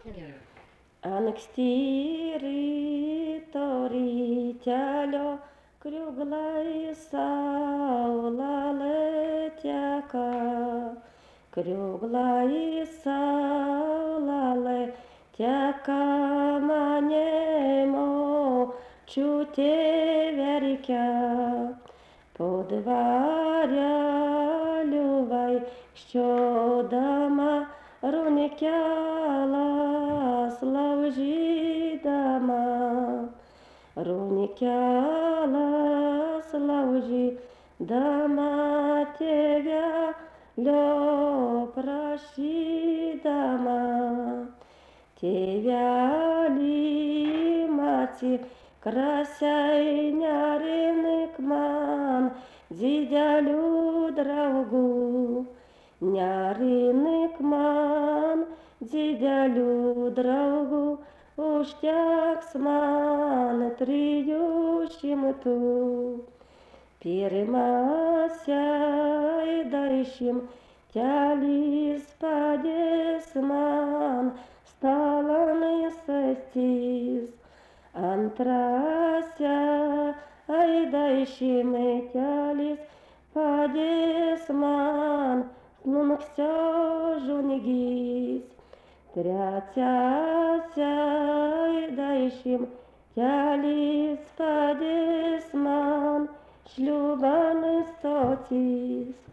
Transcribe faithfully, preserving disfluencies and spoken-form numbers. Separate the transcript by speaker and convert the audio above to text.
Speaker 1: Anksti ryto rytelio kriuglai saulelė teka, kriuglai saulelė teka, mane močiutė verkia. Po dvareliu vaikščiodama, runikelas laužydama, runikelas laužydama, tėvelio prašydama. Tėveli, atsikrasiai, nerink man didelių draugų, nerink man didelių draugų, užteks man trijų šimtų. Pirmasiai dešimtelis padės man stalon sėstis, antrasiai dešimtelis padės man nunksiožunigys, trečiasiai dešimtelis padės man šliūban stotis.